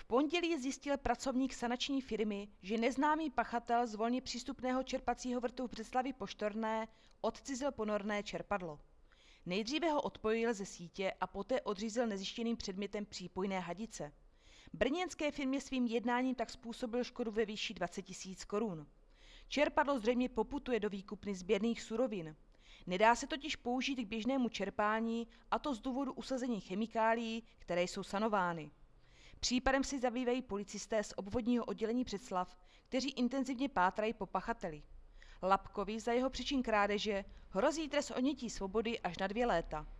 pondělí zjistil pracovník sanační firmy, že neznámý pachatel z volně přístupného čerpacího vrtu v Břeclavi Poštorné odcizil ponorné čerpadlo. Nejdříve ho odpojil ze sítě a poté odřízl nezjištěným předmětem přípojné hadice. Brněnské firmě svým jednáním tak způsobil škodu ve výši 20 000 korun. Čerpadlo zřejmě poputuje do výkupny sběrných surovin. Nedá se totiž použít k běžnému čerpání, a to z důvodu usazení chemikálií, které jsou sanovány. Případem si zabývají policisté z obvodního oddělení Břeclav, kteří intenzivně pátrají po pachateli. Lapkovi za jeho příčin krádeže hrozí trest odnětí svobody až na 2 léta.